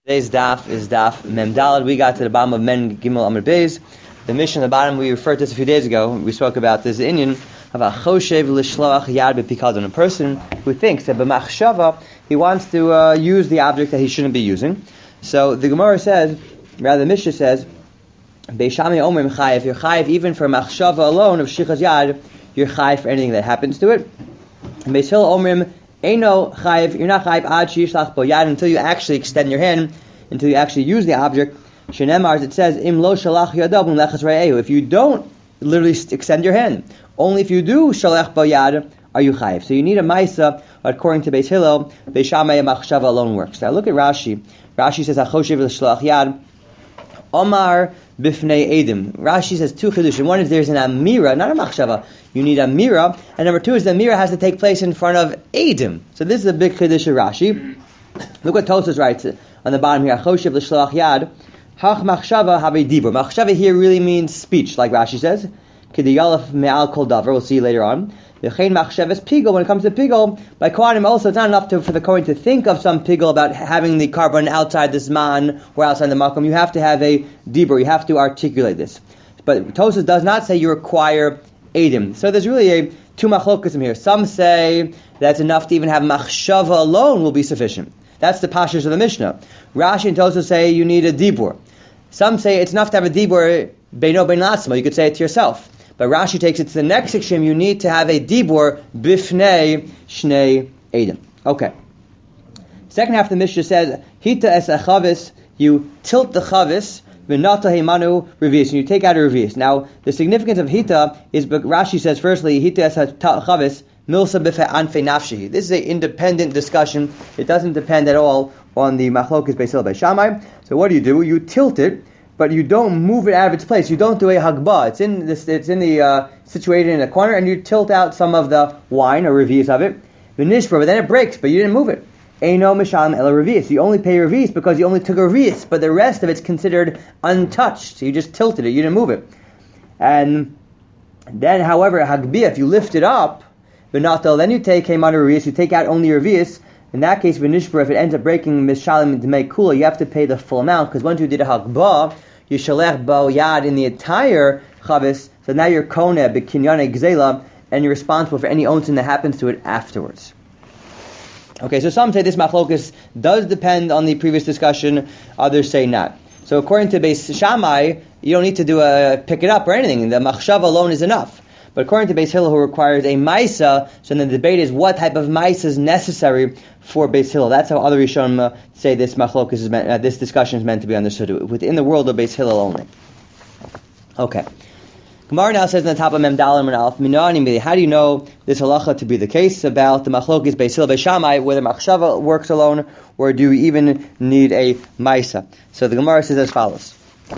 Today's daf is daf Mem Daled. We got to the bottom of Men Gimel Amud Beis. The mission at the bottom, we referred to this a few days ago. We spoke about this Inyan of a choshev l'shloach yad b'pikadon, a person who thinks that b'machshava he wants to use the object that he shouldn't be using. So the Gemara says, rather the Mishnah says, Beishami omrim chayev, you're chayev even for machshava alone of shichas yad, you're chayev for anything that happens to it. Beis Hillel omrim Eino chayev, you're not chayev ad sheishlach bo yad until you actually extend your hand, until you actually use the object. Shenemar, as it says, im lo shalach yadav lechas re'ehu. If you don't literally extend your hand, only if you do shalach bo yad are you chayev. So you need a ma'isa, according to Beis Hillel, Beis Shammai machshava alone works. Now look at Rashi. Rashi says achoshev l'shalach yad. Omar bifnei edim. Rashi says two chidushim. One is there's an amira, not a machshava. You need a mira, and number two is the mira has to take place in front of edim. So this is a big chidush of Rashi. Look what Tosfos writes on the bottom here. Achoshev l'shalach yad. Hach machshava have a dibur. Machshava here really means speech, like Rashi says. K'diyalef me'al kol davar. We'll see later on. V'chein machshav is pigol. When it comes to pigol, by Kohanim also, it's not enough for the Kohen to think of some pigol about having the carbon outside the zman or outside the makom. You have to have a dibur. You have to articulate this. But Tosfos does not say you require edim. So there's really two machlokas here. Some say that's enough to even have machshava alone will be sufficient. That's the pashas of the Mishnah. Rashi and Tosfos say you need a dibur. Some say it's enough to have a dibur beino bein latzma. You could say it to yourself. But Rashi takes it to the next section. You need to have a dibur bifnei shnei edim. Okay. Second half of the Mishnah says hita es achavis. You tilt the chavis v'nata heimanu revius, and you take out a revius. Now the significance of hita is, Rashi says firstly hita es chavis milsa b'fe anfei nafshihi. This is an independent discussion. It doesn't depend at all on the machlokas Beis Hillel Beis Shammai. So what do? You tilt it, but you don't move it out of its place. You don't do a hagbah. It's situated in a corner, and you tilt out some of the wine or revius of it. V'nishbra, but then it breaks, but you didn't move it. Eino misham ela revius. You only pay revius because you only took a revius, but the rest of it's considered untouched. So you just tilted it. You didn't move it. And then, however, hagbiyah, if you lift it up, then you take Heiman revius. You take out only revius. In that case, v'nishbra, if it ends up breaking mishalim to make kula, you have to pay the full amount, because once you did a hagbah, you shalech bo yad in the entire chavis, so now you're koneh b'kinyane gzela, and you're responsible for any onsin that happens to it afterwards. Okay, so some say this machlokus does depend on the previous discussion, others say not. So according to Beis Shammai, you don't need to do a pick it up or anything, the machshava alone is enough. But according to Beis Hillel, who requires a maisa, so then the debate is what type of maisa is necessary for Beis Hillel. That's how other Rishonim say this machlokus is meant, this discussion is meant to be understood within the world of Beis Hillel only. Okay. Gemara now says in the top of Mem Dalet and Alf Minani, how do you know this halacha to be the case about the machlokus Beis Hillel Beis Shammai, whether machshava works alone or do you even need a maisa? So the Gemara says as follows.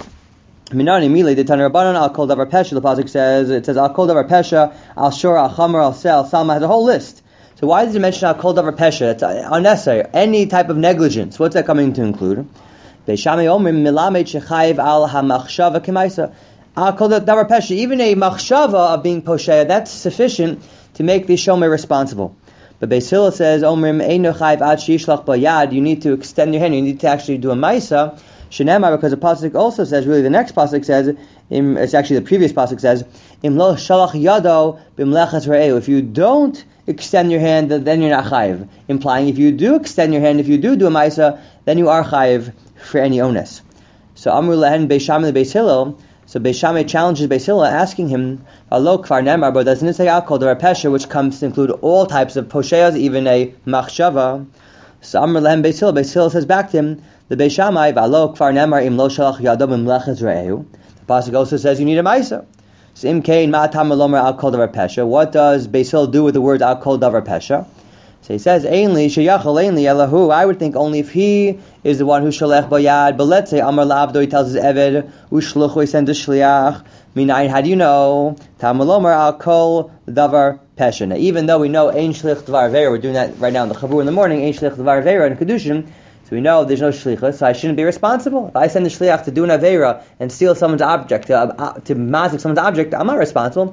Minani Mili, the Tanur Rabbanan, Al Kol Davar Pesha, the pasuk says, it says Al Kol Davar Pesha, Al Shor, Al Chamer, Al Sel, Salma has a whole list. So why does it mention Al Kol Davar Pesha? It's unnecessary. Any type of negligence. What's that coming to include? Beis Shammai Omrim Milamed Shechayiv Al HaMachshava Kemaisa. Al Kol Davar Pesha, even a machshava of being posheya, that's sufficient to make the shomer responsible. But Beis Hillel says Omrim Eino Chayiv Ad Sheishlach Bayad, you need to extend your hand, you need to actually do a maisa. Shenemar, because the pasuk also says, really the next pasuk says, it's actually the previous pasuk says, Im lo shalach yado b'mlechas re'eu. If you don't extend your hand, then you're not chayiv. Implying if you do extend your hand, if you do a maisa, then you are chayiv for any onus. So Amru lehen Beis Shammai Beis Hillel. So Beis Shammai challenges Beis Hillel, asking him, Alo kvar nemar, but doesn't it say Al Kol Davar Pesha, which comes to include all types of posheyas, even a machshava? So Amru lehen Beis Hillel says back to him, the Beis Shammai, V'alo kvar nemar im lo shalach yado b'mlechas re'eu. The pasuk also says you need a maisa. So im kein ma'atam elomer al kol davar pesha. What does Beis Hillel do with the word al kol davar pesha? So he says, Ainli sheyachal ainli elahu. I would think only if he is the one who shalech bayad. But let's say Amar la'avdo, he tells his eved ushluchu, he sends a shliach. Minayin, how do you know? Tam elomer al kol davar pesha. Now, even though we know ein shlich dvar vera, we're doing that right now in the chavur in the morning. Ein shlich dvar vera in kedushin. So we know there's no shlichus, so I shouldn't be responsible. If I send the shliach to do an aveira and steal someone's object, to mazik someone's object, I'm not responsible.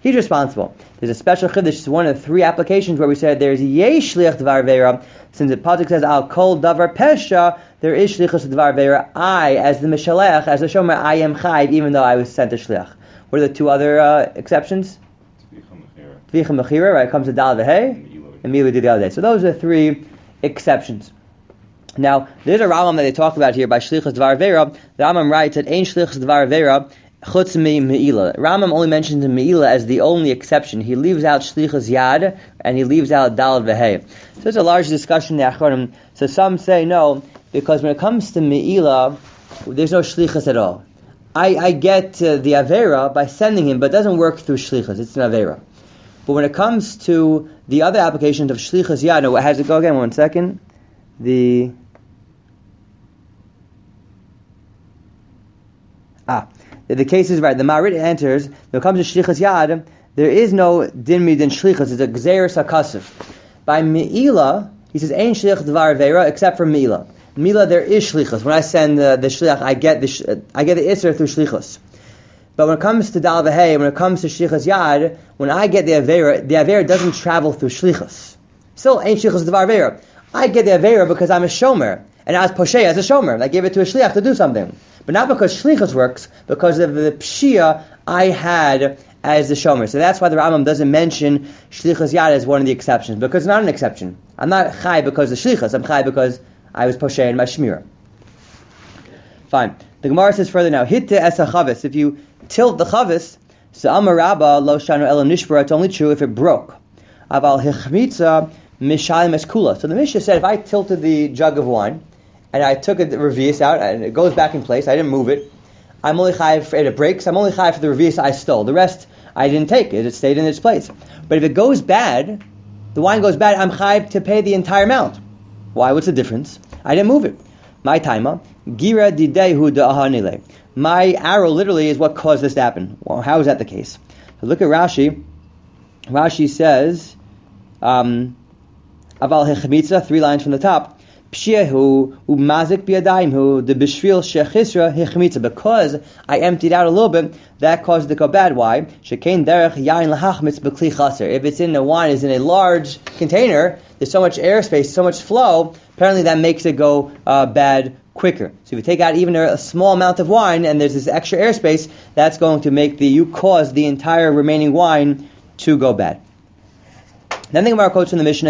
he's responsible. There's a special chiddush. It's one of the three applications where we said there's yesh shliach dvar vera. Since the pasuk says al kol davar pesha, there is shlichus dvar vera. I, as the mishalech, as the shomer, I am chayv, even though I was sent to shliach. What are the two other exceptions? Tvicha mechira, right? It comes to dal v'hei, and mila did the other day. So those are the three exceptions. Now, there's a Rambam that they talk about here by shlichus dvar vera. The Rambam writes that ein shlichus dvar vera chutz mi meila. Rambam only mentions meila as the only exception. He leaves out shlichus yad and he leaves out dal v'hei. So there's a large discussion in the Achronim. So some say no, because when it comes to meila, there's no shlichus at all. I get the avera by sending him, but it doesn't work through shlichus. It's an avera. But when it comes to the other applications of shlichus yad, no, how does it go again? 1 second. The case is right. The Marit enters. When it comes to shlichus yad, there is no din midin shlichus. It's a gzeres hakasif. By meila, he says ein shliach dvar avera except for meila. Mila, there is shlichus. When I send the shliach, I get the isser through shlichus. But when it comes to dal v'hei, when it comes to shlichus yad, when I get the avera doesn't travel through shlichus. Still ain't shlichus dvar avera. I get the avera because I'm a shomer, and I was poshay as a shomer. I gave it to a shliach to do something, but not because shlichus works, because of the pshia I had as the shomer. So that's why the Rambam doesn't mention shlichus yad as one of the exceptions, because it's not an exception. I'm not chai because of shlichus. I'm chai because I was poshay in my shmira. Fine. The Gemara says further now, hitte es chavis. If you tilt the chavis, so amar rabba lo shanu elo nishbara. It's only true if it broke. Aval hichmitza mishalim es kula. So the Mishnah said if I tilted the jug of wine and I took the revius out and it goes back in place, I didn't move it, I'm only chayiv if it breaks. I'm only chayiv for the revius I stole. The rest I didn't take it; it stayed in its place. But if it goes bad, the wine goes bad, I'm chayiv to pay the entire amount. Why? What's the difference? I didn't move it. My taima, gira didehu da'ahanile. My arrow literally is what caused this to happen. Well, how is that the case? So look at Rashi. Rashi says, aval hechmitza, 3 lines from the top. Pshiahu umazik biadaimhu de bishvil shechisra hechmitza. Because I emptied out a little bit, that caused it to go bad. Why? Shekain derech yain lahachmitz b'kli chaser. If it's in the wine is in a large container, there's so much airspace, so much flow. Apparently, that makes it go bad quicker. So if you take out even a small amount of wine and there's this extra airspace, that's going to make you cause the entire remaining wine to go bad. Then the Gemara quotes from the Mishnah,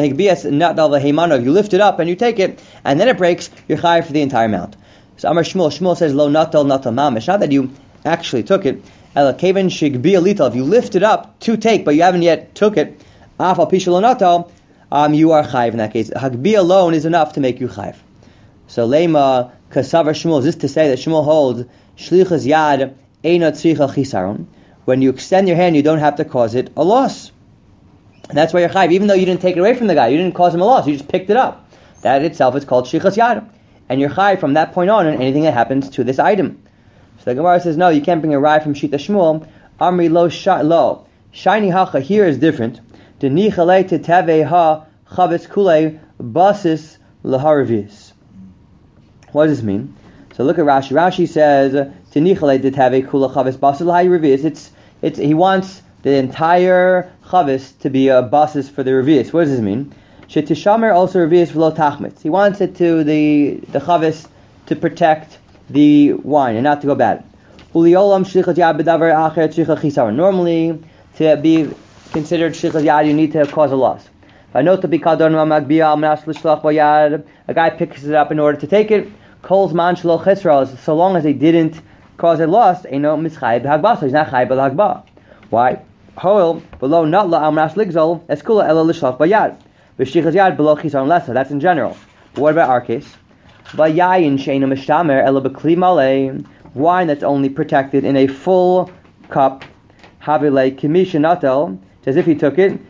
if you lift it up and you take it, and then it breaks, you're chayav for the entire amount. So Amar Shmuel says, lo natal mamish. Not that you actually took it. Ela keven shigbi alital. If you lift it up to take, but you haven't yet took it, afal pisha lo natal, you are chayav in that case. Hagbi alone is enough to make you chayav. So lema kasavar Shmuel, is this to say that Shmuel holds shlichus yad eina tzricha chisaron? When you extend your hand, you don't have to cause it a loss. And that's why you're chayiv, even though you didn't take it away from the guy, you didn't cause him a loss, you just picked it up. That itself is called shlichus yad, and you're chayiv from that point on anything that happens to this item. So the Gemara says, no, you can't bring a rye from Shita Shmuel. Amri lo shiny hacha here is different. Denichale tetave ha chavetz kule basis laharavis. What does this mean? So look at Rashi. Rashi says, denichale tetave kula chavetz basis laharavis. It's he wants the entire chavis to be a basis for the revius. What does this mean? Shetishamer also revius v'lo tachmitz. He wants it to the chavis to protect the wine and not to go bad. Normally, to be considered shlichus yad, you need to cause a loss. A guy picks it up in order to take it. So long as he didn't cause a loss, he's not chayv b'hagbah. Why? That's in general. But what about our case? Wine that's only protected in a full cup. As if he took it.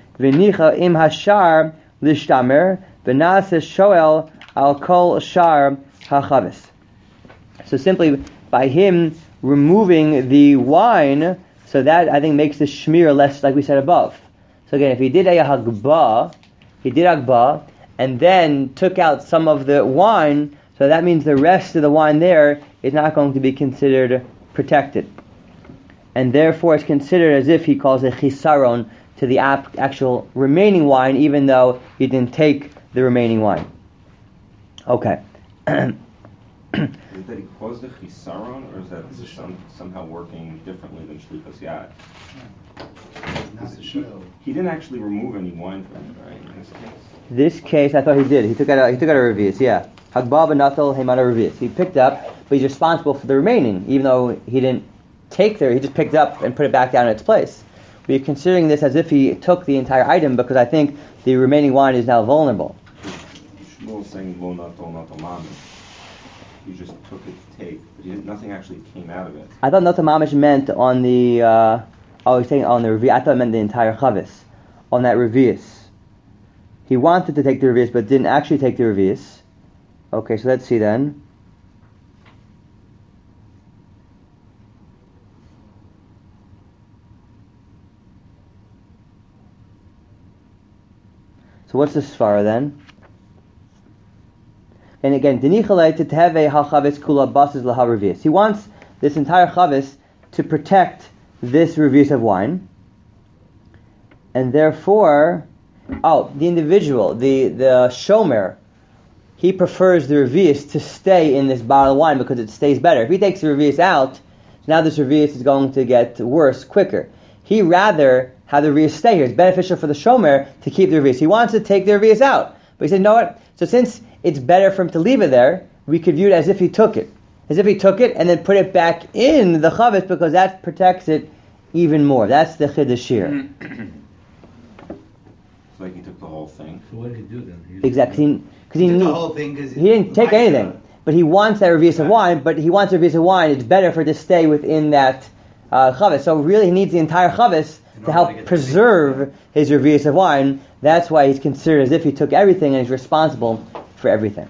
So simply by him removing the wine, so that I think makes the shmir less, like we said above. So again, if he did a hagbah, and then took out some of the wine, so that means the rest of the wine there is not going to be considered protected. and therefore it's considered as if he calls a chisaron to the actual remaining wine, even though he didn't take the remaining wine. Okay. Is that he caused the chisaron, or is that somehow working differently than shlichus yad? He didn't actually remove any wine from it, right? In this case. This case, I thought he did. He took out a revius, yeah. Hagbal b'natal heimana revius. He picked up, but he's responsible for the remaining, even though he didn't take there. He just picked up and put it back down in its place. We're considering this as if he took the entire item, because I think the remaining wine is now vulnerable. Shmuel saying lo natal natal mamish. He just took it to take, but nothing actually came out of it. I thought natal mamish meant on the. He's saying on the revius. I thought it meant the entire chavis on that revius. He wanted to take the revius, but didn't actually take the revius. Okay, so let's see then. So what's the svara then? And again, he wants this entire chavis to protect this revius of wine, and therefore, the individual, the shomer, he prefers the revius to stay in this bottle of wine because it stays better. If he takes the revius out, now this revius is going to get worse quicker. He rather have the revius stay here. It's beneficial for the shomer to keep the revius. He wants to take the revius out, but he said, "You know what? So since it's better for him to leave it there, we could view it as if he took it. As if he took it and then put it back in the chavis, because that protects it even more." That's the chiddush here. It's like he took the whole thing. So what did he do then? Exactly. Because he took the whole thing. He didn't take anything. But he wants that revius of wine, but he wants a revius of wine. It's better for it to stay within that chavis. So really he needs the entire chavis to help preserve his revius of wine. That's why he's considered as if he took everything and he's responsible for everything.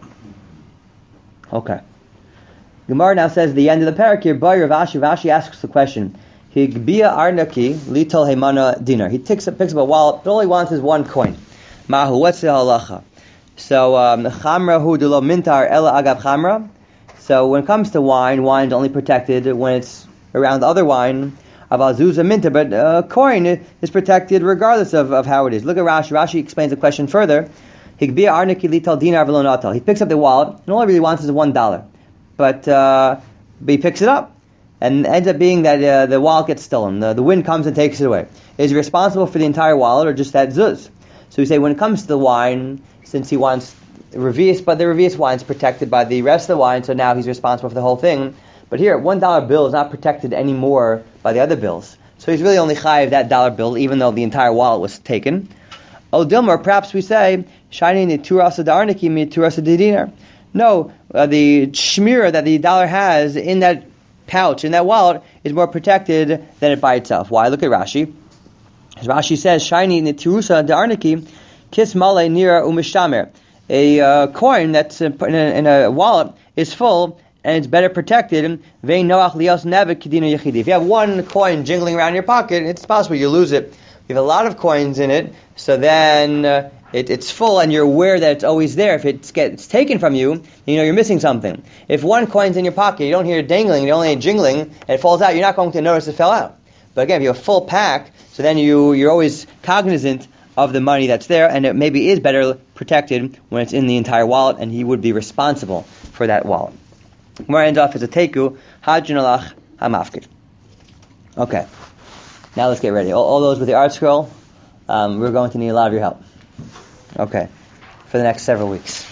Okay. Gemara now says the end of the parak here, Rashi asks the question, Higbia arnaki litol heimana dinar. He picks up a wallet, but all he wants is one coin. Mahu, what's the halacha? So, chamra hu de lo mintar ela agav chamra. So when it comes to wine, wine's only protected when it's around other wine. Aval zuzah minta, but coin is protected regardless of how it is. Look at Rashi. Rashi explains the question further. Higbia arnaki litol dinar v'lo natal. He picks up the wallet, and all he really wants is $1. But he picks it up, and ends up being that the wallet gets stolen. The wind comes and takes it away. Is he responsible for the entire wallet or just that zuz? So we say when it comes to the wine, since he wants revius, but the revius wine is protected by the rest of the wine, so now he's responsible for the whole thing. But here, $1 bill is not protected anymore by the other bills. So he's really only chayiv that dollar bill, even though the entire wallet was taken. O Dilmer, perhaps we say, shining the turasa d'arniki mi turasa dinar. No, the shmira that the dollar has in that pouch, in that wallet, is more protected than it by itself. Why? Look at Rashi. As Rashi says, shiny netirusa da'arniki, kis male nira umishtamer. A coin that's in a wallet is full, and it's better protected. Vein noach lios nevet kedina yechidi. If you have one coin jingling around in your pocket, it's possible you lose it. If you have a lot of coins in it, so then it's full and you're aware that it's always there. If it's taken from you, you know you're missing something. If one coin's in your pocket, you don't hear it dangling, you don't hear it jingling, and it falls out, you're not going to notice it fell out. But again, if you have a full pack, so then you're always cognizant of the money that's there, and it maybe is better protected when it's in the entire wallet, and he would be responsible for that wallet. Where ends off is a teku, hajjun alach hamafkid. Okay, now let's get ready. All those with the art scroll, we're going to need a lot of your help. Okay, for the next several weeks.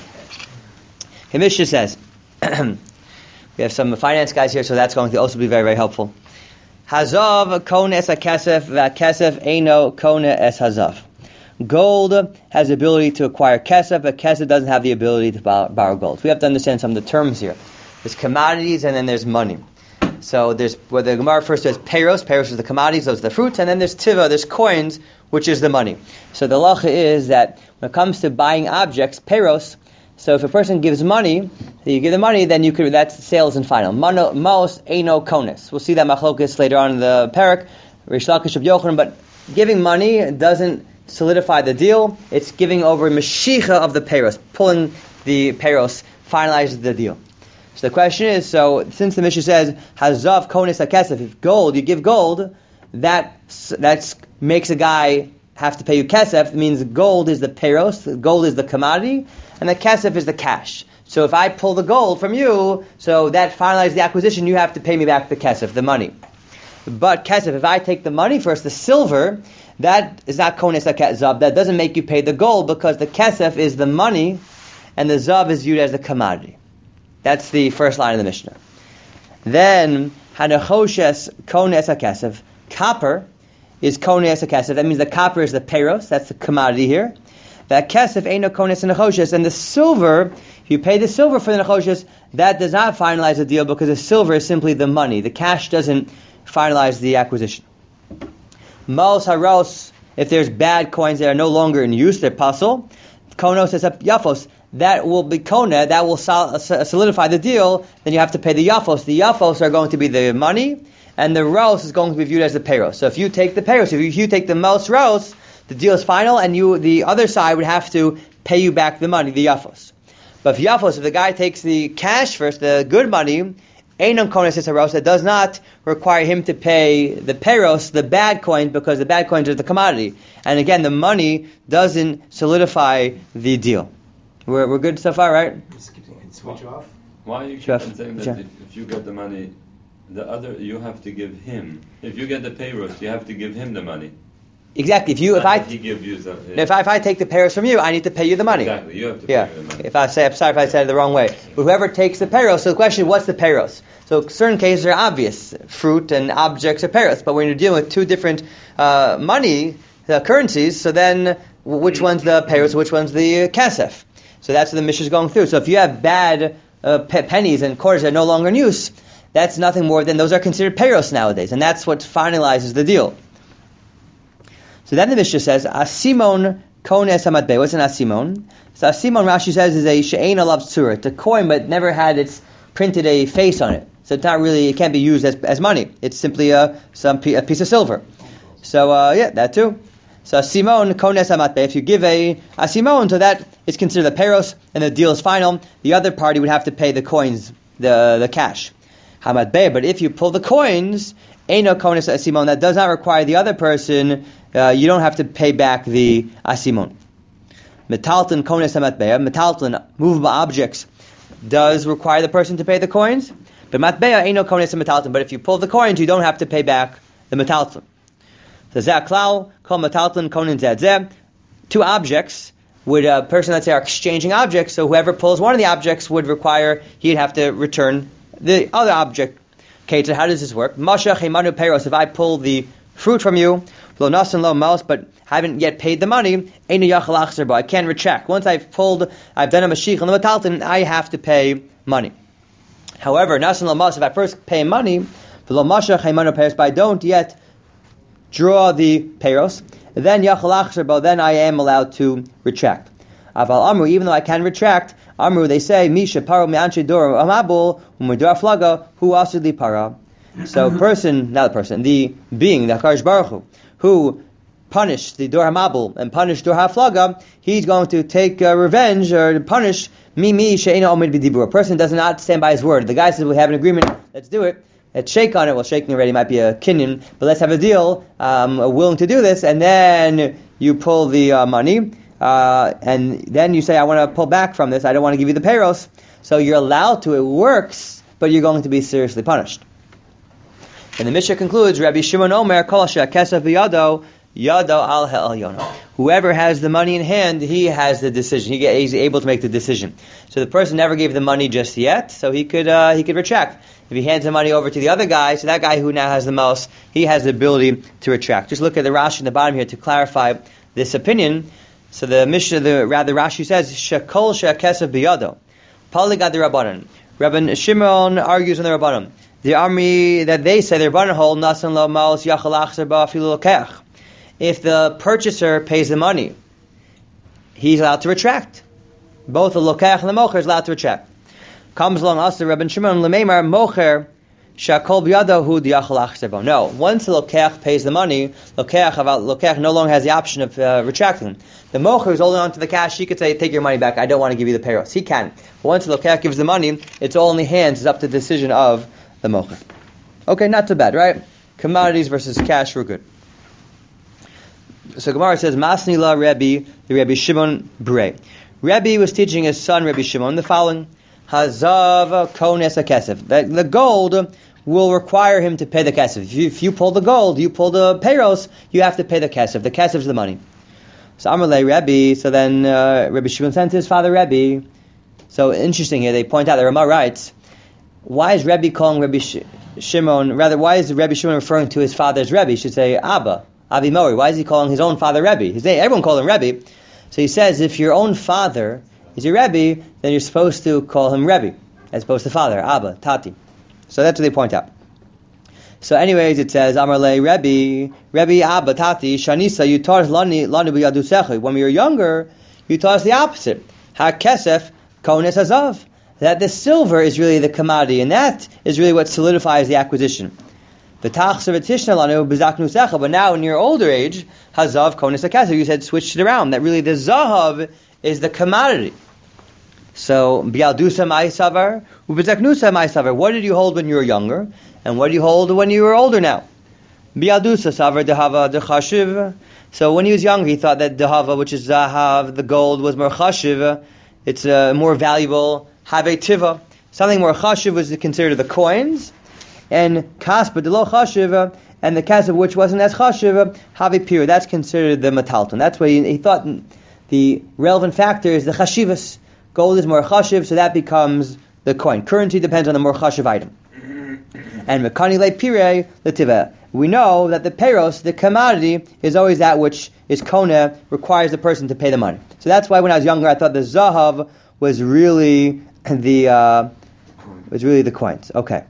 Mishnah says, we have some finance guys here, so that's going to also be very, very helpful. Hazav kone es hakesef, v'hakesef eino kone es hazav. Gold has the ability to acquire kesef, but kesef doesn't have the ability to borrow gold. So we have to understand some of the terms here. There's commodities and then there's money. So there's where the Gemara refers to as peiros. Peiros is the commodities, those are the fruits, and then there's tiva, there's coins, which is the money. So the halacha is that when it comes to buying objects, peiros, so if a person gives money, you give the money, then you could, that's sale isn't final. Mos eino kones. We'll see that machlokas later on in the parak, Rish Lakish of Yochanan, but giving money doesn't solidify the deal. It's giving over mashicha of the peiros, pulling the peiros, finalizes the deal. So the question is, so since the Mishnah says hazav konis hakesef, if gold, you give gold, that makes a guy have to pay you kesef. It means gold is the peros, gold is the commodity, and the kesef is the cash. So if I pull the gold from you, so that finalizes the acquisition, you have to pay me back the kesef, the money. But kesef, if I take the money first, the silver, that is not konis zav. That doesn't make you pay the gold because the kesef is the money, and the zav is viewed as the commodity. That's the first line of the Mishnah. Then hanachoshes konis hakesef. Copper is konis hakesef. That means the copper is the peros. That's the commodity here. That kesef ain't no konis nachoshes, and the silver. If you pay the silver for the nachoshes, that does not finalize the deal because the silver is simply the money. The cash doesn't finalize the acquisition. Maos haros, if there's bad coins that are no longer in use, they're pasul. Konos is yafos. That will be kona, that will solidify the deal. Then you have to pay the yafos. The yafos are going to be the money, and the ros is going to be viewed as the peros. So if you take the peros, if you take the most ros, the deal is final, and the other side would have to pay you back the money, the yafos. But if the guy takes the cash first, the good money, Einon konis is a ros, that does not require him to pay the peros, the bad coins, because the bad coins are the commodity. And again, the money doesn't solidify the deal. We're good so far, right? Switch off. Why are you keep on saying that if you get the money, the other you have to give him? If you get the payroll, you have to give him the money. Exactly. If I take the peros from you, I need to pay you the money. Exactly. You have to pay the money. I'm sorry if I said it the wrong way. But whoever takes the peros, so the question is, what's the peros? So certain cases are obvious. Fruit and objects are peros. But when you're dealing with two different money currencies, so then which one's the peros, which one's the kesef? So that's what the Mishnah is going through. So if you have bad pennies and quarters that are no longer in use, that's nothing more than those are considered peros nowadays. And that's what finalizes the deal. So then the Mishnah says, Asimon kones hamatbei. What's an asimon? So asimon, Rashi says, is a she'ein alav tzura. It's a coin, but never had printed a face on it. So it's not really, it can't be used as money. It's simply a piece of silver. So that too. So asimon kones hamatbei. If you give a asimon, so that is considered the peros, and the deal is final. The other party would have to pay the coins, the cash. Hamatbei. But if you pull the coins, eino kones asimon. That does not require the other person. You don't have to pay back the asimon. Metalton kones hamatbeya. Metalton, movable objects, does require the person to pay the coins. But matbeya ain't no kones metalton. But if you pull the coins, you don't have to pay back the metalton. So zaklau kol metalton konin zedzeh. Two objects would a person, let's say, are exchanging objects. So whoever pulls one of the objects would require he'd have to return the other object. Okay, so how does this work? Mashach hemanu peros. If I pull the fruit from you, lo nasan lo maus, but haven't yet paid the money, I can't retract. Once I've done a mashich on the metalton, I have to pay money. However, nasan lo maus, if I first pay money, lo mashach hemanu peros, but I don't yet draw the peros, then then I am allowed to retract. Aval amru, even though I can retract, amru, they say, misha paro me'anshe dor amabul umedor flaga hu asudi para. So the being, the HaKadosh Baruch Hu, who punished the Dor HaMabul and punished Dor HaFlaga, he's going to take revenge or punish me she'ena omid b'dibur. A person does not stand by his word. The guy says, we have an agreement, let's do it. Let's shake on it. Well, shaking already might be a kinyan, but let's have a deal. Willing to do this, and then you pull the money, and then you say, I want to pull back from this. I don't want to give you the peros. So you're allowed to. It works, but you're going to be seriously punished. And the Mishnah concludes, Rabbi Shimon Omer, Kol she'akesef b'yado, yado al ha'elyono. Whoever has the money in hand, he has the decision. He's able to make the decision. So the person never gave the money just yet, so he could retract. If he hands the money over to the other guy, so that guy who now has the most, he has the ability to retract. Just look at the Rashi in the bottom here to clarify this opinion. So the Mishnah, Rashi says, Shekol she'akesef b'yado, Paligad Rabbanan. Rabban Shimon argues on the Rabbanan. The army that they say they're Rabbanan hold nasan lo maos yachal achzer ba afilu lokech. If the purchaser pays the money, he's allowed to retract. Both the lokech and the mocher is allowed to retract. Comes along us, the Rabban Shimon Lemeimar mocher Shakol biyadahu diachal achsebo. No, once the lokech pays the money, lokech no longer has the option of retracting. The mocher is holding on to the cash. He could say, "Take your money back. I don't want to give you the payros." He can. But once the lokech gives the money, it's all in the hands. It's up to the decision of the mocher. Okay, not too bad, right? Commodities versus cash, we're good. So Gemara says, Masni la Rebbe, the Rebbe Shimon Brei. Rebbe was teaching his son, Rebbe Shimon, the following: Hazav kones hakesef. That the gold will require him to pay the kesef. If you pull the gold, you pull the payros, you have to pay the kesef. The kesef is the money. So Amalei Rebbe. So then Rebbe Shimon sent to his father Rebbe. So interesting here. They point out the Rama writes, why is Rebbe calling Rebbe Shimon? Rather, why is Rebbe Shimon referring to his father's Rebbe? He should say Abba. Avi Mori. Why is he calling his own father Rebbe? Everyone called him Rebbe. So he says, if your own father is your Rebbe, then you're supposed to call him Rebbe, as opposed to father, Abba, Tati. So that's what they point out. So anyways, it says, Amar le Rebbe Abba, Tati, Shanisa, you taught us lanu b'yadusecha. When we were younger, you taught us the opposite. Ha-kesef kones hazav. That the silver is really the commodity, and that is really what solidifies the acquisition. But now in your older age, hazav kones hakesef, you said switched it around. That really the zahav is the commodity. So bialdusa ma'asavar, ubizaknusa ma'asavar. What did you hold when you were younger, and what do you hold when you were older now? Bialdusa savar dehava dechashiv. So when he was younger, he thought that dehava, which is zahav, the gold, was more chashiv. It's more valuable. Have tiva. Something more chashiv was considered the coins. And kaspa de lo chashiv, and the kaspa which wasn't as chashiv, have pir. That's considered the metalton. That's why he thought the relevant factor is the chashivas. Gold is more chashiv, so that becomes the coin. Currency depends on the more chashiv item. And mekani le pire letiva. We know that the peros, the commodity, is always that which is kona, requires the person to pay the money. So that's why when I was younger, I thought the zahav was really the coins. Okay.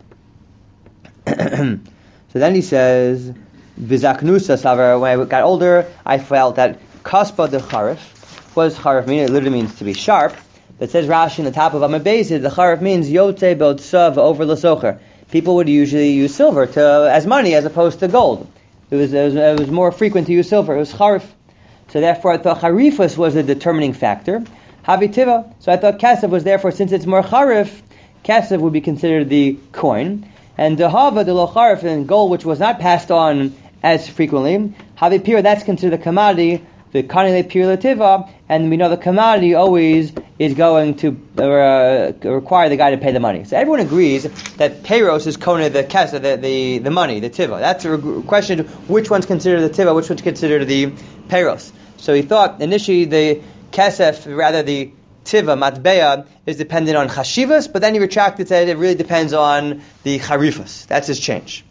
So then he says, "V'zaknusa savar." When I got older, I felt that kaspa de charif. What does charif mean? It literally means to be sharp. But it says Rashi in the top of Amabezid, the charif means yotze b'otzav over l'socher. People would usually use silver as money as opposed to gold. It was more frequent to use silver. It was charif. So therefore, I thought charifus was a determining factor. Havitiva. So I thought kesef was therefore, since it's more charif, kesef would be considered the coin. And dehava de lo charif, and gold, which was not passed on as frequently, havipir, that's considered a commodity, the kanile pir lativa, and we know the commodity always is going to require the guy to pay the money. So everyone agrees that payros is kona the kesa, the money, the tiva. That's a question: which one's considered the tiva, which one's considered the payros? So he thought initially the kesef, rather the tiva, matbeya, is dependent on chashivas, but then he retracted, said it really depends on the charifas. That's his change.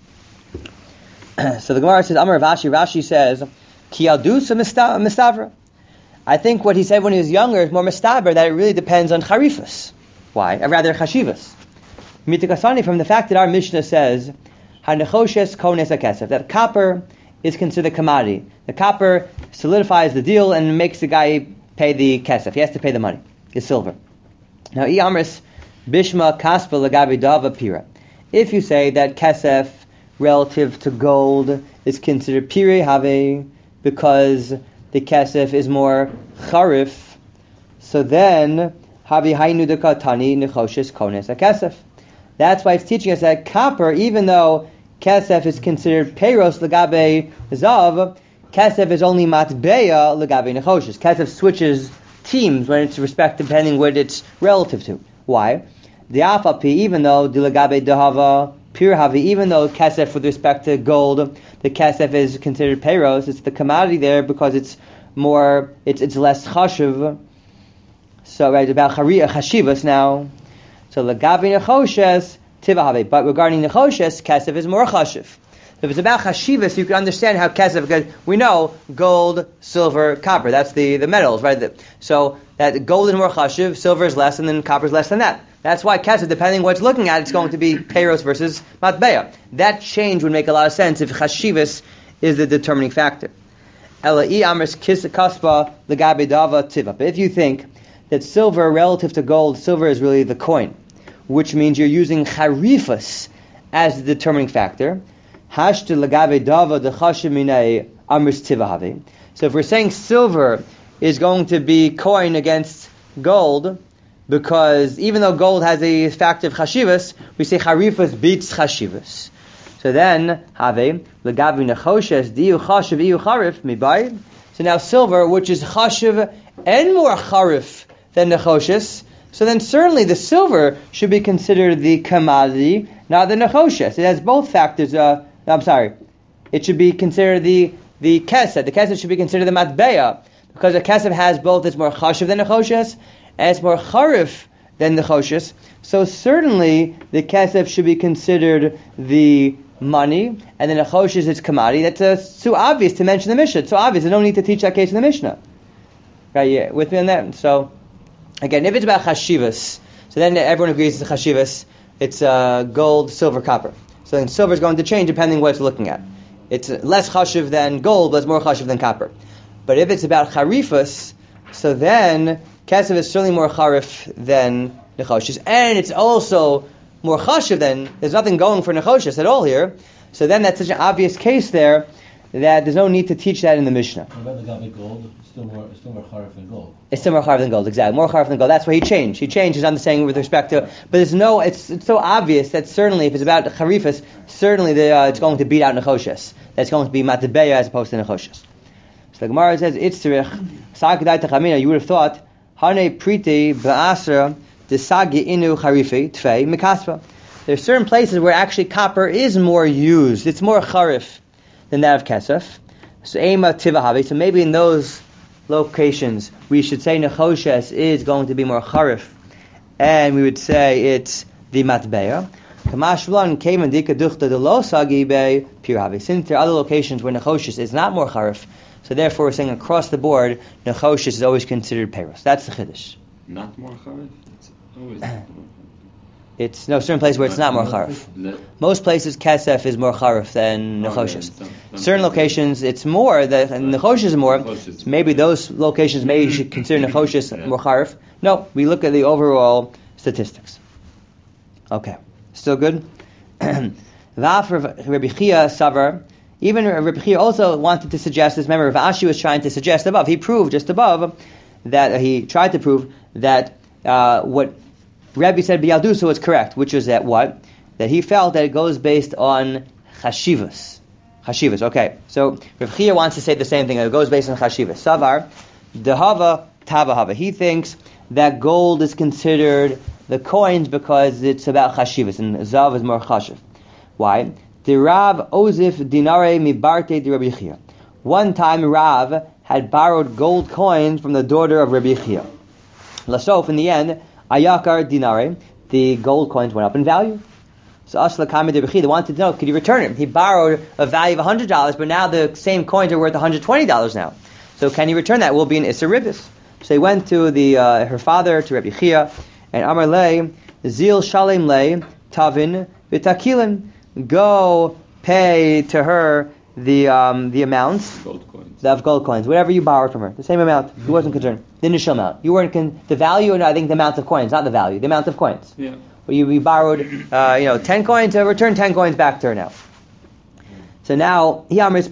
So the Gemara says, Amar Rashi says, Ki aldusa mistavra. I think what he said when he was younger is more mistaber, that it really depends on charifas. Why? Or rather chashivas. Mitikasani, from the fact that our Mishnah says, Hanechoshes kones hakesef, that copper is considered a commodity. The copper solidifies the deal and makes the guy pay the kesef. He has to pay the money. It's silver. Now, Amris bishma kaspa lagabi dava pira. If you say that kesef relative to gold is considered pire have, because the kesef is more charif, so then havi hainu dekatani nechoshes kones hakesef. That's why it's teaching us that copper, even though kesef is considered peiros lagabe zav, kesef is only matbeya legabe nechoshes. Kesef switches teams when it's depending what it's relative to. Why? The afapi, even though the legabe dehava pir havi, even though kesef with respect to gold, the kesef is considered peiros, it's the commodity there because it's more, it's less chashiv. So right about chashivas now. So legabe nechoshes tiva havi, but regarding nechoshes, kesef is more chashiv. If it's about chashivas, you can understand how kesef, because we know gold, silver, copper, that's the metals, right? So that gold is more chashiv, silver is less, and then copper is less than that. That's why kesef, depending on what it's looking at, it's going to be peiros versus matbeya. That change would make a lot of sense if chashivas is the determining factor. But if you think that silver relative to gold, silver is really the coin, which means you're using charifas as the determining factor. So if we're saying silver is going to be coin against gold, because even though gold has a factor of chashivas, we say charifas beats chashivas. So then, so now silver, which is chashiv and more charif than nechoshes, so then certainly the silver should be considered the commodity, not the nechoshes. It has both factors. It should be considered the kesed. The kesed should be considered the matbeya, because the kesed has both. It's more chashiv than nechoshes, and it's more charif than nechoshes. So certainly the kesed should be considered the money, and the nechoshes its commodity. That's too obvious to mention the Mishnah. It's so obvious. There's no need to teach that case in the Mishnah. Right? Yeah, with me on that. So again, if it's about chashivas, so then everyone agrees it's chashivas. It's gold, silver, copper. So then silver is going to change depending on what it's looking at. It's less chashiv than gold, but it's more chashiv than copper. But if it's about charifas, so then kesef is certainly more charif than nechoshes, and it's also more chashiv than, there's nothing going for nechoshes at all here. So then that's such an obvious case there that there's no need to teach that in the Mishnah. What about the gabi gold? It's still more charif than gold. It's still more charif than gold, exactly. More charif than gold. That's why he changed. He changed his understanding with respect to, but there's no, it's so obvious that certainly if it's about charifas, certainly it's going to beat out nechoshes. That's going to be matabeya as opposed to nechoshes. So the Gemara says, Itzrich, Sakadai Techamina, you would have thought, Hane Priti Ba'asra Desagi Inu Charifi Tfei Mikaspa. There are certain places where actually copper is more used. It's more charif than that of kesef. So Ema Tivahavi. So maybe in those locations we should say nechoshes is going to be more charif, and we would say it's the matbeya. Kamashvlan came and dikaduchta de lo sagi be piravi. Since there are other locations where nechoshes is not more charif, so therefore we're saying across the board nechoshes is always considered peiros. That's the chiddush. Not more charif. It's always. It's no certain place where it's not more charif. Most places kesef is more charif than nechoshes. Certain locations it's more, and nechoshes is more. So maybe those locations maybe you should consider nechoshes more charif. No, we look at the overall statistics. Okay, still good. Vaf Rabbi Chia Savar. Even Rabbi Chia also wanted to suggest this. Remember, Rav Ashi was trying to suggest above. He proved just above that he tried to prove that what Rabbi said B'Yaldusa was correct, which was that what? That he felt that it goes based on chashivas. Chashivas, okay. So Rav Chia wants to say the same thing, that it goes based on chashivas. Savar, dehava, tavahava. He thinks that gold is considered the coins because it's about chashivas, and zav is more chashiv. Why? The Rav Ozif dinare mibarte di Rabbi Chia. One time Rav had borrowed gold coins from the daughter of Rabbi Chia. Lasof, in the end, Ayakar dinare, the gold coins went up in value. So Asla Kami de Rabbi Chia wanted to know, could he return it? He borrowed a value of $100, but now the same coins are worth $120 now. So can he return that? It will be an Issa Ribis. So he went to her father, to Rabbi Chia, and Amar Le, Zil Shalem Le, Tavin, Vitakilin. Go pay to her the amounts Gold coins. of gold coins, whatever you borrowed from her, the same amount. He wasn't concerned. The initial amount. You weren't the value, and I think the amount of coins, not the value, the amount of coins. Yeah. You borrowed 10 coins, return 10 coins back to her now. So now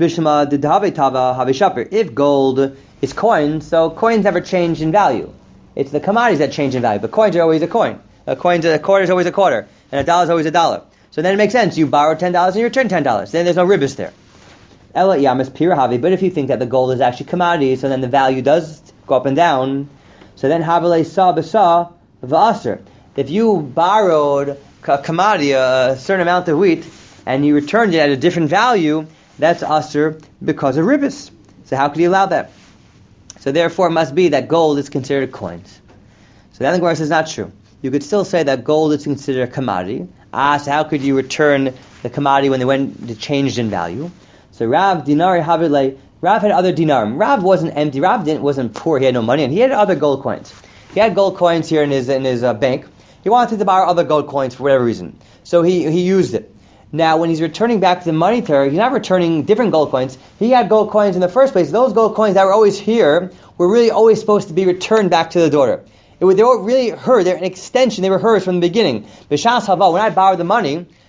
if gold is coins, so coins never change in value. It's the commodities that change in value, but coins are always a coin. A quarter is always a quarter, and a dollar is always a dollar. So then it makes sense. You borrowed $10 and you return $10. Then there's no ribis there. Ela yamas pirahavi. But if you think that the gold is actually commodity, so then the value does go up and down. So then havale sa b'sa v'aser. If you borrowed a commodity, a certain amount of wheat, and you returned it at a different value, that's aser because of ribis. So how could you allow that? So therefore, it must be that gold is considered coins. So then the Gemara says not true. You could still say that gold is considered a commodity. So how could you return the commodity when it changed in value? So Rav dinari havile. Rav had other dinarim. Rav wasn't empty. Rav wasn't poor. He had no money, and he had other gold coins. He had gold coins here in his bank. He wanted to borrow other gold coins for whatever reason, so he used it. Now, when he's returning back the money to her, he's not returning different gold coins. He had gold coins in the first place. Those gold coins that were always here were really always supposed to be returned back to the daughter. They were really her. They're an extension. They were hers from the beginning. B'shas hava, when I borrowed the money,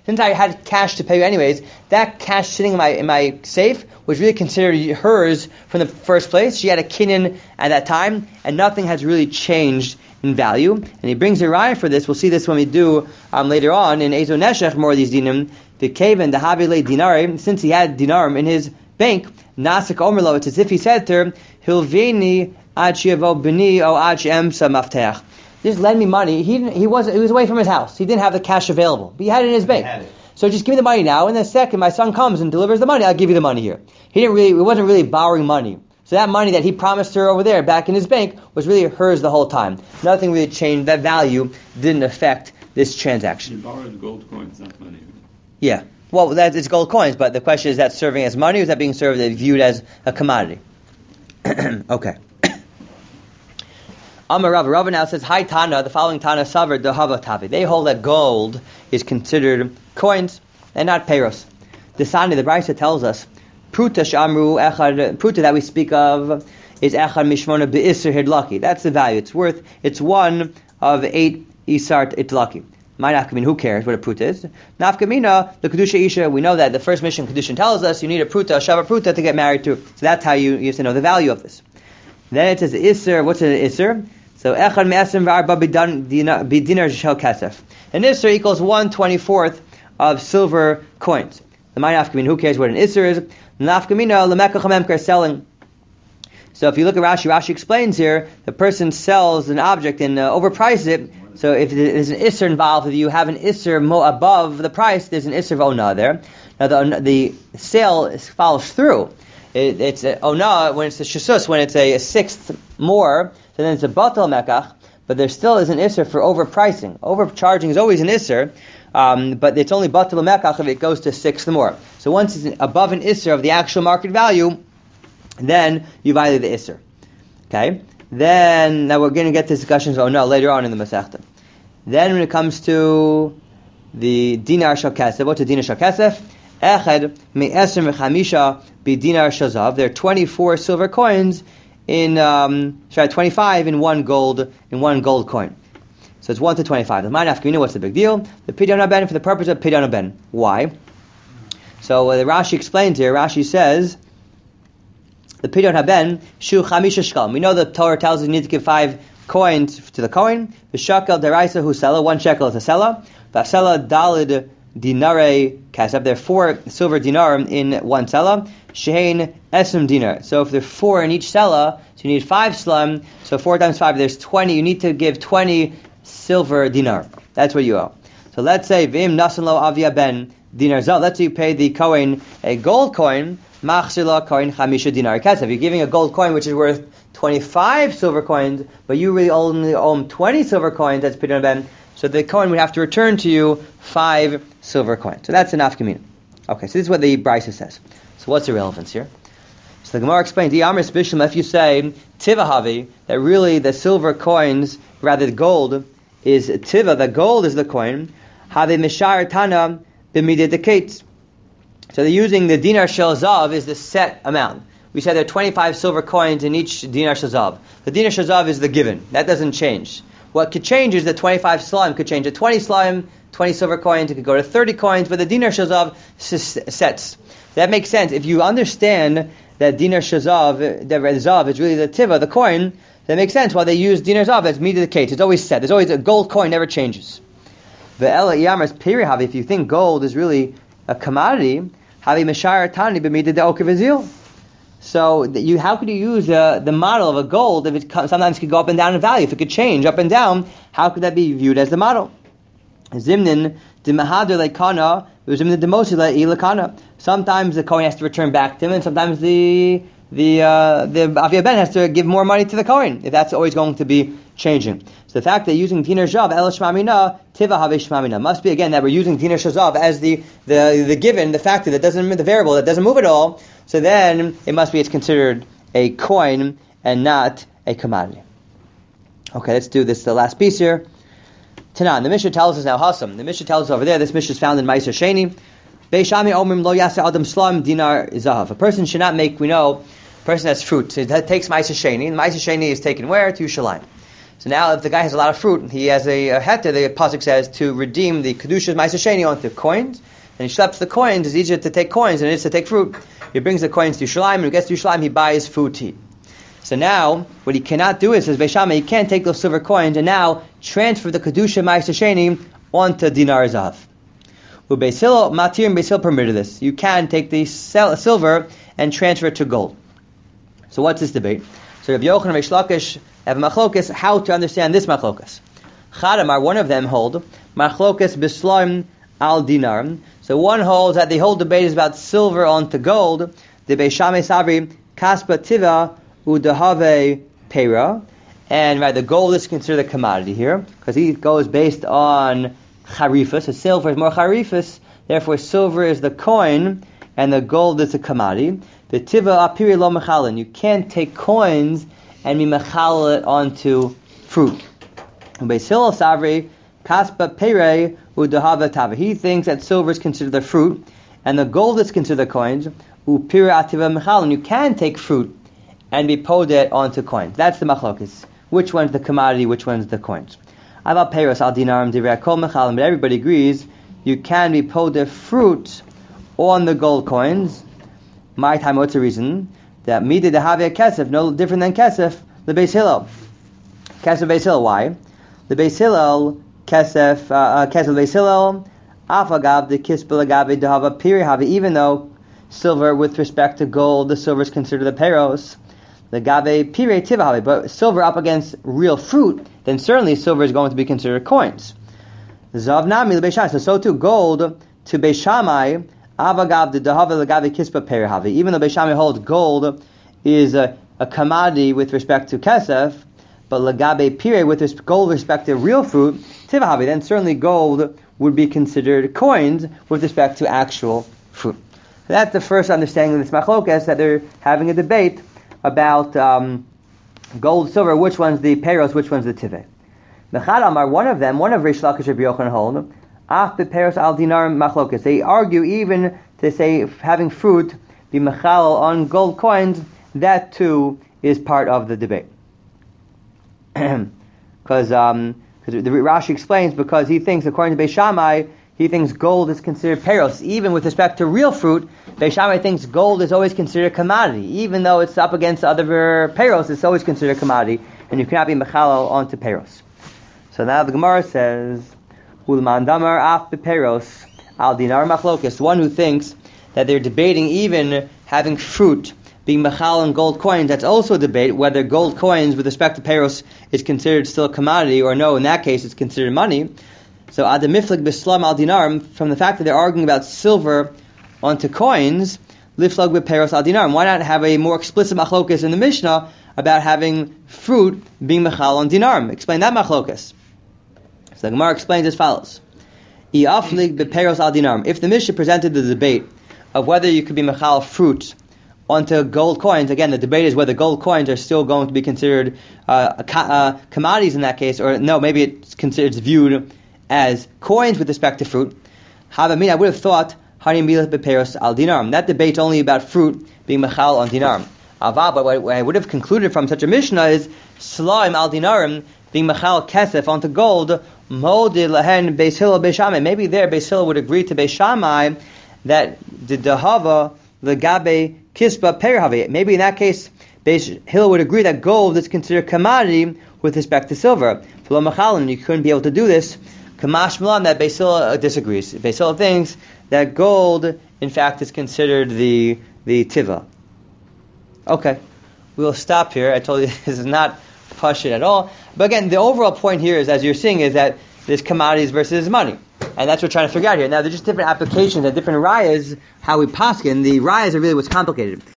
since I had cash to pay you anyways, that cash sitting in my safe was really considered hers from the first place. She had a kinyan at that time, and nothing has really changed in value. And he brings a raya for this. We'll see this when we do later on in Ezo Neshech, more of these dinim. The kaven, the habile dinari, since he had dinarim in his bank, nasik omerlo, it's as if he said to her, Hilveni ad shiavo b'ni o ad she'emsa mafteach. Just lend me money. He was away from his house. He didn't have the cash available, but he had it in his bank. So just give me the money now, and the second my son comes and delivers the money, I'll give you the money here. He wasn't really borrowing money. So that money that he promised her over there back in his bank was really hers the whole time. Nothing really changed. That value didn't affect this transaction. You borrowed gold coins, not money. Yeah. Well, it's gold coins, but the question is that serving as money or is that being viewed as a commodity? Okay. Amar Rava now says, Hi Tana, the following Tana Savar Dehava Tavi. They hold that gold is considered coins and not peiros. The Sani, the Brisa tells us, Pruta Shamru Echad, Pruta that we speak of is Echad Mishmona Be'isr Hidlaki. That's the value. It's one of 8 Isart Itlaki. My nafkamina, who cares what a pruta is? Nafkamina, the Kedusha Isha, we know that the first mission Kedushin tells us you need a pruta, a shava pruta to get married to. So that's how you have to know the value of this. Then it says Isser, what's an Isser? So Echad Me'esrim V'arba B'dinar Shel Kesef. An Isser equals 1/24 of silver coins. The my nafkamina, who cares what an Isser is? Nafkamina, Lemekach HaMemker, selling. So if you look at Rashi explains here, the person sells an object and overprices it. So if there's an isser involved, if you have an isser above the price, there's an isser of ona there. Now the sale follows through. It's ona when it's a shesus, when it's a sixth more, so then it's a batal mekach, but there still is an isser for overpricing. Overcharging is always an isser, but it's only batal mekach if it goes to sixth more. So once it's above an isser of the actual market value, then you violate the isser. Okay? Then, now we're going to get to discussions later on in the Masechta. Then when it comes to the dinar shel kesef, what's a dinar shel kesef? Echad me'esrim v'chamisha b'dinar shel zav. There are 24 silver coins in 25 in one gold coin. So it's 1 to 25. The my nafkamina, what's the big deal? The pidyon haben for the purpose of pidyon haben. Why? So the Rashi explains here. Rashi says the pidyon haben shu chamisha shkal. We know the Torah tells us you need to give 5 coins to the Kohen. The shekel deraisa hu sela, 1 shekel is a sela. Vasela dalid dinare kasab. There are 4 silver dinar in 1 sela. Shehein esrim dinar. So if there are 4 in each sela, so you need 5 slam. So 4 times 5, there's 20. You need to give 20 silver dinar. That's what you owe. So let's say vim nasan lo avia ben dinar zal. Let's say you pay the Kohen a gold coin. Machzila coin chamisha dinar kesef. You're giving a gold coin which is worth 25 silver coins, but you really only owe him 20 silver coins. That's pidyon ben. So the Kohen would have to return to you 5 silver coins. So that's an nafkamina. Okay, so this is what the Brisa says. So what's the relevance here? So the Gemara explains, if you say tivahavi, that really the silver coins, rather the gold, is tiva, the gold is the coin, have mishar tana b'midat. So they're using the dinar shel zav is the set amount. We said there are 25 silver coins in each dinar shel zav. The dinar shel zav is the given. That doesn't change. What could change is the 25 slime could change to 20 slime, 20 silver coins. It could go to 30 coins, but the dinar shel zav sets. That makes sense. If you understand that dinar shel zav, the zav is really the tiva, the coin, that makes sense why they use dinar zav as meat of the case. It's always set. There's always a gold coin, never changes. If you think gold is really a commodity, so how could you use the model of a gold if it sometimes could go up and down in value? If it could change up and down, how could that be viewed as the model? Zimnin sometimes the Kohen has to return back to him, and sometimes the Avia Ben has to give more money to the Kohen, if that's always going to be changing. So the fact that using dinar shav el shmamina tiva have shmamina must be again that we're using dinar shav as the given, the factor that doesn't, the variable that doesn't move at all. So then it must be it's considered a coin and not a commodity. Okay, let's do this. The last piece here. Tanan, the Mishnah tells us now Hasam. The Mishnah tells us over there. This Mishnah is found in Ma'aser Sheni. Beishami omrim lo yasa adam slam dinar zahav. A person should not make. We know a person has fruit. So it takes Ma'aser Sheni, and Ma'aser Sheni is taken where? To Yerushalayim. So now if the guy has a lot of fruit, he has a heter, the pasuk says, to redeem the Kedushas Ma'aser Sheni onto coins, and he schleps the coins. It's easier to take coins than it is to take fruit. He brings the coins to Yerushalayim, and when he gets to Yerushalayim, he buys food to eat. So now, what he cannot do is, says Beis Shammai, he can't take those silver coins and now transfer the Kedusha Ma'aser Sheni onto dinar zahav. Beis Hillel, Matir and Beis Hillel permitted this. You can take the silver and transfer it to gold. So what's this debate? So Rabbi Yochanan and Reish Lakish have machlokas how to understand this machlokas. Chadamar, one of them hold machlokas bislaim al dinar. So one holds that the whole debate is about silver onto gold. The Beis Shammai sabri kaspa tiva udahave pera, and right, the gold is considered a commodity here because he goes based on charifus. So silver is more charifus, therefore silver is the coin and the gold is a commodity. The tiva apiri lo mechalin. You can't take coins and be mechal it onto fruit. Beis Hillel savri kaspa pere udahava tava. He thinks that silver is considered the fruit and the gold is considered the coins. Upira ativa mechalin. You can take fruit and be poded onto coins. That's the machlokes. Which one's the commodity? Which one's the coins? Aval peros al dinarim divrei kol mechalim. But everybody agrees you can be poded fruit on the gold coins. My time, what's the reason? That mida dehavia kesef, no different than kesef, the Beis Hillel. Kesef Beis Hillel, why? The Beis Hillel, kesef Beis Hillel, afagav the kispel agave dehava piri havi. Even though silver, with respect to gold, the silver is considered the peros, the gave pire tivahavi, but silver up against real fruit, then certainly silver is going to be considered coins. Zav nami Beis Shammai. So too, gold to Beis Shammai, avagav the dehava legave kispa perihavi. Even though Beis Shammai holds gold is a commodity with respect to kesef, but legabe pire with gold with respect to real fruit tivahavi, then certainly gold would be considered coins with respect to actual fruit. That's the first understanding of this machlokas, that they're having a debate about gold, silver, which one's the peros, which one's the tiveh. The Chadamar, one of Reish Lakish Rabbi Yochanan hold, af the peros al dinar machlokas. They argue even to say having fruit be mechal on gold coins, that too is part of the debate. Because the Rashi explains, because he thinks, according to Beis Shammai, he thinks gold is considered peros. Even with respect to real fruit, Beis Shammai thinks gold is always considered a commodity. Even though it's up against other peros, it's always considered a commodity, and you cannot be mechalal onto peros. So now the Gemara says, Ulman damar af beperos al dinar machlokas. One who thinks that they're debating even having fruit being mechal on gold coins, that's also a debate whether gold coins with respect to peros is considered still a commodity or no. In that case, it's considered money. So adamiflik bislam al dinar, from the fact that they're arguing about silver onto coins, liflag beperos al dinar. Why not have a more explicit machlokas in the Mishnah about having fruit being mechal on dinar? Explain that machlokas. So the Gemara explains as follows: Iaflig beperos al dinar. If the Mishnah presented the debate of whether you could be mechal fruit onto gold coins, again, the debate is whether gold coins are still going to be considered commodities in that case, or no, maybe it's viewed as coins with respect to fruit. I would have thought harim milah beperos al dinar. That debate's only about fruit being mechal on dinar. But what I would have concluded from such a Mishnah is slaim al dinarim being mechal kesef onto gold. Modid lahen Beis Hillel Beis Shammai. Maybe there Beis Hillel would agree to Beis Shammai that the dehava legabe kispa perhavi. Maybe in that case Beis Hillel would agree that gold is considered commodity with respect to silver. Flo mechalin, you couldn't be able to do this. Kamash Milan, that Beis Hillel disagrees. Beis Hillel thinks that gold, in fact, is considered the tiva. Okay, we'll stop here. I told you this is not pashut at all. But again, the overall point here is, as you're seeing, is that there's commodities versus money. And that's what we're trying to figure out here. Now, there's just different applications and different rayas, how we paskin. The rayas are really what's complicated.